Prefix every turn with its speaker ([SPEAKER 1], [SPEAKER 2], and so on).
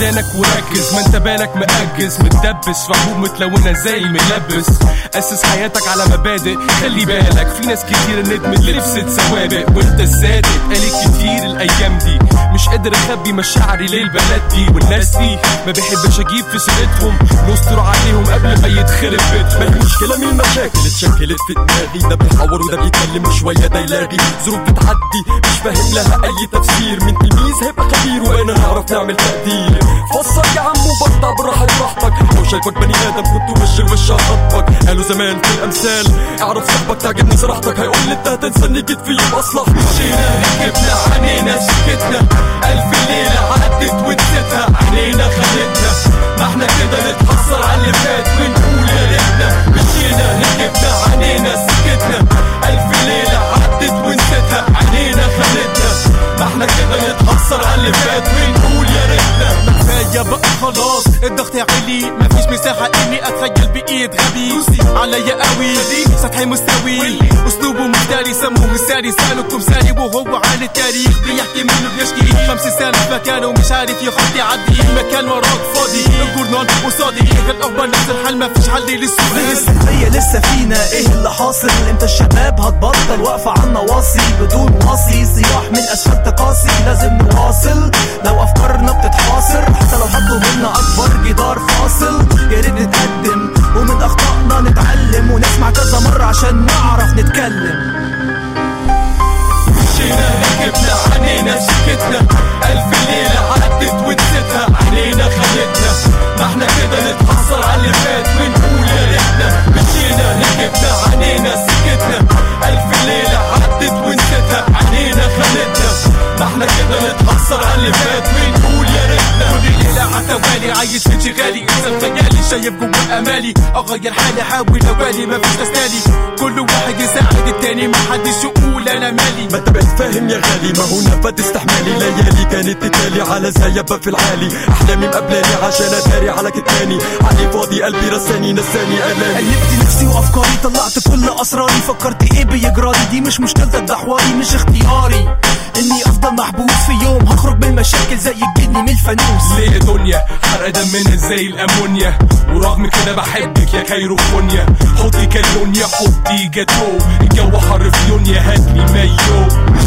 [SPEAKER 1] ودانك وركز، ما انت بالك مأجز متدبس في حبوب متلونة زي الملبس. أسس حياتك على مبادئ، خلي بالك في ناس كتير ندمت لبست سوابق وانت الصادق. قالت كتير الأيام دي مش قادر أخبي مشاعري للبلد دي، والناس دي ما بحبش أجيب في سيرتهم، نستر عليهم قبل ما يتخرب بيتهم.
[SPEAKER 2] ما هي مشكلة من المشاكل اتشكلت في دماغي، ده بيحور وده بيتكلم شوية ده يلاغي، ظروف بتعدي مش فاهم لها أي تفسير، من تلميذ هيبقى خبير وأنا نعرف نعمل تقدير. فسر يا عم وبطع براحتك، لو شايفك بني آدم كنت وش خطبك. قالوا زمان في الأمثال اعرف صاحبك تعجبني صراحتك، هيقول لي انت هتنساني جيت في يوم أصلح.
[SPEAKER 1] مشينا ركبنا عنينا سكتنا، ألف ليلة عدت ونسيتها عنينا خدتنا، ما احنا كده نتحسر على اللي فات ونقول يا ريتنا. مشينا ركبنا عنينا سكتنا، ألف ليلة عدت ونسيتها عنينا خدتنا، ما احنا كده نتحسر على اللي فات ونقول يا ريتنا.
[SPEAKER 3] كفاية بقى خلاص الضغط عالي، مفيش مساحة اني اتخيل بإيد غبي عليا قوي، سطحي مستوي اسلوبه مفتري سموه مثالي، سالكم سالي وهو عن التاريخ بيحكي منه بيشكي. 5 سنة في مكانه مش عارف يخطي يعدي، المكان وراك فاضي الجورنال وصادي، الاخبار نفس الحل مفيش حل للسؤال.
[SPEAKER 4] هي لسه فينا ايه اللي حاصل؟ امتى الشباب هتبطل واقفة على النواصي بدون واصي؟ صياح من اسفلت قاسي لازم نواصل، لو افكارنا بتتحاصر حتى لو حطوا منا اكبر جدار فاصل. يا ريت نتقدم ومن اخطائنا نتعلم، ونسمع كذا مرة عشان نعرف نتكلم.
[SPEAKER 1] مشينا ركبنا عنينا سكتنا، ألف ليلة عدت ونسيتها عنينا خدتنا، ما احنا كده نتحسر على اللي فات ونقول يا ريتنا. مشينا ركبنا عنينا سكتنا، ألف ليلة عدت ونسيتها عنينا خدتنا، ما احنا كده نتحسر على اللي فات ونقول يا ريتنا.
[SPEAKER 3] كل ليلة عتوالي عايش في انشغالي، انسان خيالي شايف جوا امالي، اغير حالي احاول اوالي مفيش تسالي، كل واحد يساعد التاني محدش يقول انا مالي.
[SPEAKER 2] ما انت بقيت فاهم يا غالي، ما هو نفد استحمالي، ليالي كانت تتالي على زيبة في العالي، احلامي مقبلاني عشان اتاري على كتاني، علي فاضي قلبي رساني نساني الامي.
[SPEAKER 4] قلبت نفسي وافكاري طلعت كل اسراري، فكرت ايه بيجرالي؟ دي مش مشكلتك ده حواري مش اختياري، اني افضل محبوس في يوم هخرج من المشاكل زي الجني من الفانوس.
[SPEAKER 1] ليه يا دنيا حرق دمنا زي الامونيا، ورغم كده بحبك يا كايروفونيا، حطي كالونيا حطي جاتو، الجو حر في يونيا هاتلي مايو.